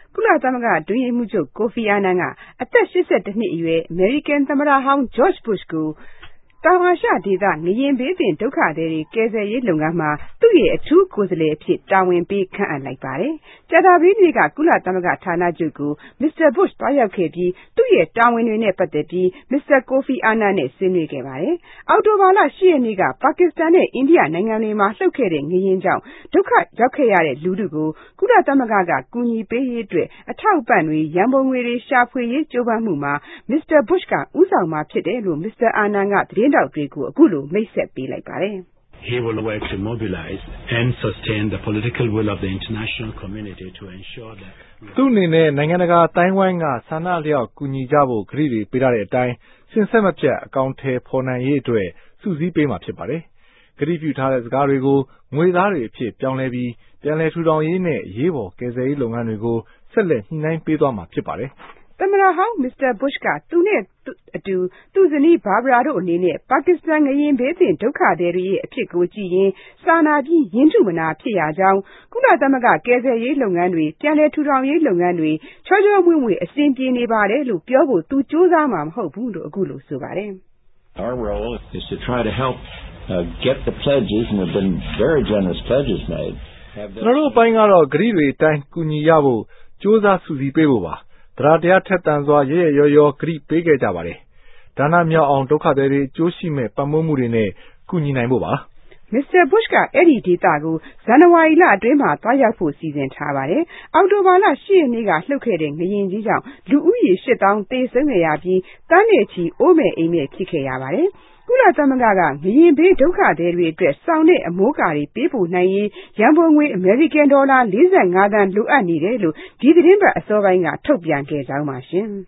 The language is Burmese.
ကုလသမဂ္ဂအတွင်းရေးမှူးချုပ်ကိုဖီအာနန်ကအသက်82နှစ်အရွယ်အမေရိကန်သမ္မတဟောင်း George Bush ကိုတောင်အာရှဒေသငလျင်ဘေးသင့်ဒုက္ခသည်တွေကယ်ဆယ်ရေးလုပ်ငန်းမှာသူ့ရဲ့အထူးကိုယ်စားလှယ်အဖြစ်တာဝန်ပေးခန့်အပ်လိုက်ပါတယ်။ကြာသပတေးနေ့ကကုလသမဂ္ဂဌာနချုပ်ကို Mr. Bush သွားရောက်ခဲ့ပြီးသူ့ရဲ့တာဝန်တွေနဲ့ပတ်သက်ပြီး Mr. ကိုဖီအာနန်နဲ့ဆွေးနွေးခဲ့ပါတယ်။အောက်တိုဘာလ10 ရက်နေ့ကပါကစ္စတန်နဲ့အိန္ဒိယနိုင်ငံတွေမှာလှုပ်ခဲ့တဲ့ငလျင်ကြောင့်ဒုက္ခရောက်ခဲ့ရတဲ့လူထုကိုကုလသမဂ္ဂကကူညီပေးရေးအတွက်အထောက်အပံ့တွေရန်ပုံငွေတွေရှာဖွေရေးကြိုးပမ်းမှုမှာ Mr. Bush ကဦးဆောင်မှာဖြစ်တယ်လို့ Mr. အာနန်ကသတင်းထောက်တွေကိုအခုလိုမိတ်ဆက်ပေးလိုက်ပါတယ်။ He will work to mobilize and sustain the political will of the international community to ensure that သူ့အနေနဲ့နိုင်ငံတကာအတိုင်းဝိုင်းကဆန္ဒလျောက်ကူညီကြဖို့ကတိတွေပေးထားတဲ့အတိုင်းစဉ်ဆက်မပြတ်အကောင်အထည်ဖော်နိုင်ရေးအတွက်စုစည်းပေးမှာဖြစ်ပါတယ်။ကတိပြုထားတဲ့စကားတွေကိုငွေသားတွေအဖြစ်ပြောင်းလဲပြီးပြန်လည်ထူထောင်ရေးနဲ့ရေးပေါ်ကယ်ဆယ်ရေးလုပ်ငန်းတွေကိုဆက်လက်ညှိနှိုင်းပေးသွားမှာဖြစ်ပါတယ်။သမ္မတဟောင်း Mr. Bush ကသူနဲ့အတူသူ့ဇနီး Barbara တို့အနေနဲ့ပါကစ္စတန်ငလျင်ဘေးသင့်ဒုက္ခသည်တွေရဲ့အဖြစ်ကိုကြည့်ရင်စာနာပြီးရင်းနှီးမနာဖြစ်ရကြောင်းကုလသမဂ္ဂကယ်ဆယ်ရေးလုပ်ငန်းတွေပြန်လည်ထူထောင်ရေးလုပ်ငန်းတွေချောချောမွေ့မွေ့အဆင်ပြေနေပါတယ်လို့ပြောဖို့သူကြိုးစားမှာမဟုတ်ဘူးလို့အခုလိုဆိုပါတယ်။ Our role is to try to help get the pledges and have been very generous pledges made. ကျွန်တော်တို့အပိုင်းကတော့ဂရိတွေအတိုင်းကူညီရဖို့ကြိုးစားစုစည်းပေးဖို့ပါ။တရားထက်သန်စွာရဲရဲရောဂရိပေးခဲ့ကြပါတယ်။ဒါနမြောက်အောင်ဒုက္ခသည်တွေအကျိုးရှိမဲ့ပံ့ပိုးမှုတွေနဲ့ကူညီနိုင်ဖို့ပါ။ Mr. Bush ကအဲ့ဒီဒေသကိုဇန်နဝါရီလအတွင်းမှာသွားရောက်ဖို့စီစဉ်ထားပါတယ်။အောက်တိုဘာလ10 ရက်နေ့ကလှုပ်ခဲ့တဲ့ငလျင်ကြီးကြောင့်လူဦးရေ8000သေဆုံးခဲ့ရပြီးတန်းနဲ့ချီအိုးမဲ့အိမ်မဲ့ဖြစ်ခဲ့ရပါတယ်။ကုလသမဂ္ဂကငလျင်ဘေးဒုက္ခသည်တွေအတွက်စောင်နဲ့အမိုးကာတွေပေးပို့နိုင်ရေးရန်ပုံငွေအမေရိကန်ဒေါ်လာ45 သန်းလိုအပ်နေတယ်လို့ဒီသတင်းပတ်အစောပိုင်းကထုတ်ပြန်ခဲ့ကြောင်းပါရှင်။